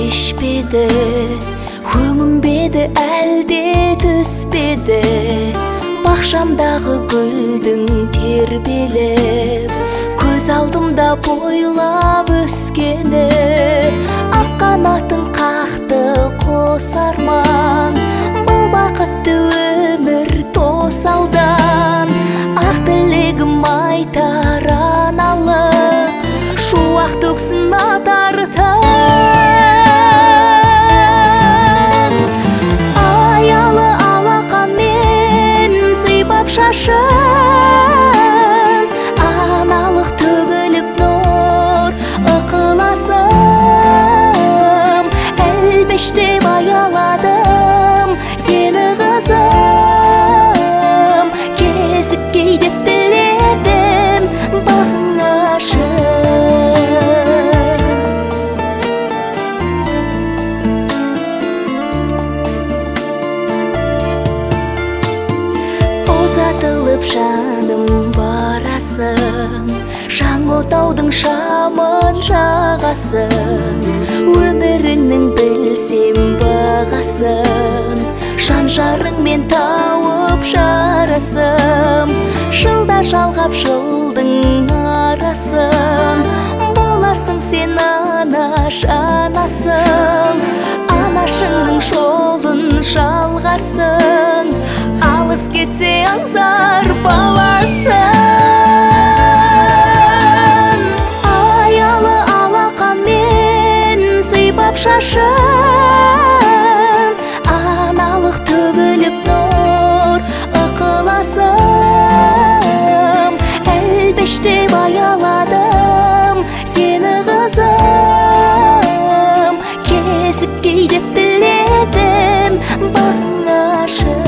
шешпеді, өңімбеді әлде түспеді. Бақшамдағы гүлдің тербеліп, көз алдымда бойлап өскені. Ақ қанатын қақты қос арман, бұл бақытты өмір тосалдан. Ақ тілегім айтар аналып, шуақ төксін атартып. Аялы алақанмен сыйпап шашын, аналық төгіліп нұр ықыласым. Әлбештеп аяладым сені қызым, кезіккей деп тіледім бағың ашып. Ұзатылып жаным барасың, шаң отаудың шамын жағасың. Өміріңнің білсем бағасын, шаншарыңмен тауып жарасым. Жылда жалғап жылдың арасын, боларсың сен анаш анасың. Анашыңның жолын жалғарсың, алыс кетсе аңсар баласың. Аялы алақанмен сыйпап шашын, аналық төгіліп нұр ықыласым. Әлбештеп аяладым сені қызым, кезіккей деп тіледім бағың ашып.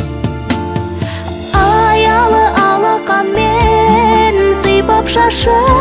Шашын,